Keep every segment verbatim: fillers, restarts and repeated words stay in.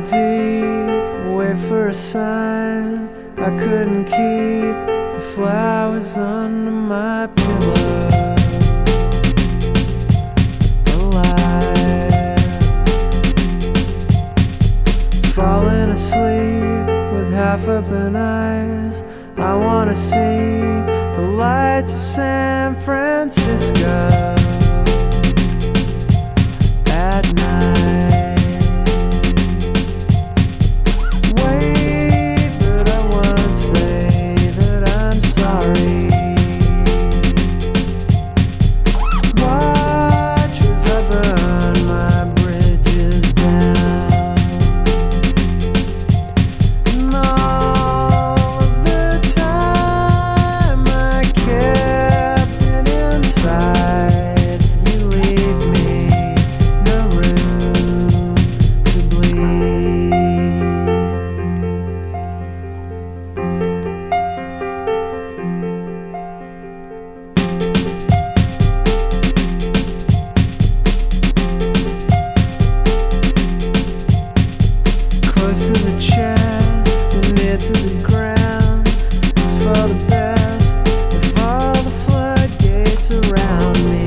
deep, wait for a sign. I couldn't keep the flowers under my pillow alive. Falling asleep with half open eyes, I wanna see the lights of San Francisco at night. Wait, but I won't say that I'm sorry. Watch as I burn my bridges down. And all of the time I kept it inside, you leave me no room to bleed. Close to the chest and near to the ground, it's for the best if all the floodgates around me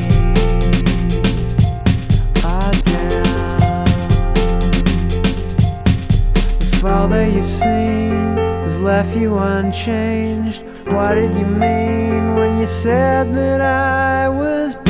are down. If all that you've seen has left you unchanged, what did you mean when you said that I was